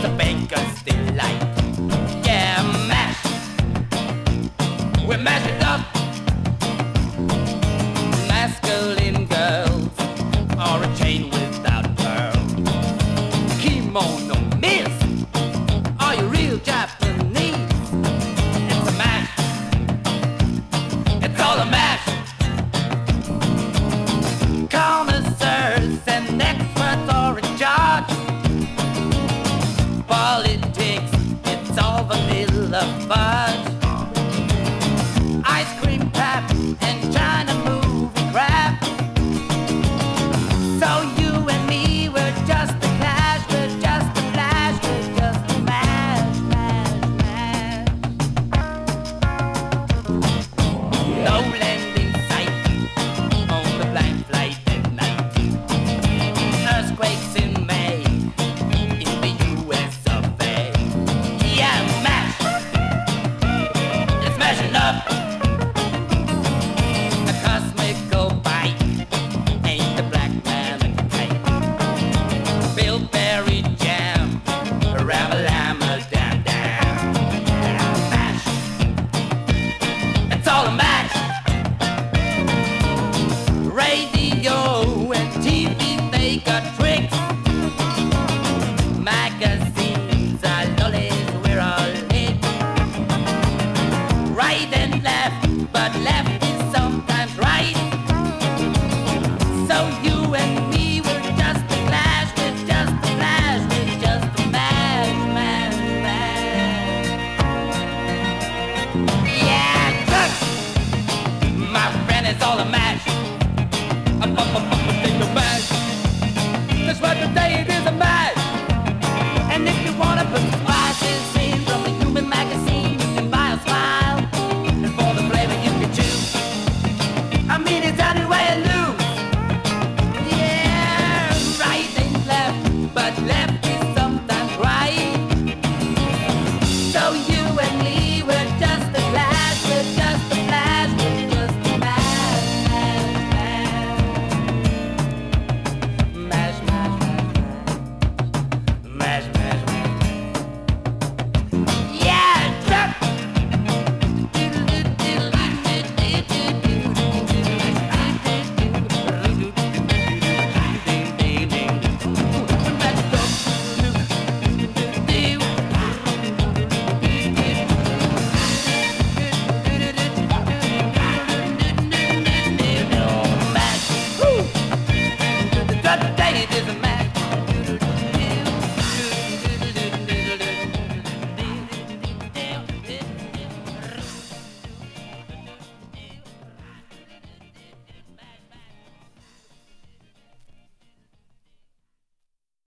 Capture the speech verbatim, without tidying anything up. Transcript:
the baker's delight. Yeah, mash. We mash it up. Masculine girls are a chain without pearls. Kimono miss. Are you real Japanese? It's a mash. It's all a mash. Connoisseurs and experts are in charge. Politics, it's all vanilla fudge. Ice cream tap and China movie crap. So you and me, we're just a clash, we're just a flash, we're just a mash, mash, mash. No landing site on the blank flight at night. Earthquakes in May in the U S of A. Yeah, mash. It's mashing up. A cosmical bite ain't the black man and kite. Bilberry jam, ramalama dam dam. Yeah, mash. It's all a mash. Radio and T V, they got tricks. Magazines.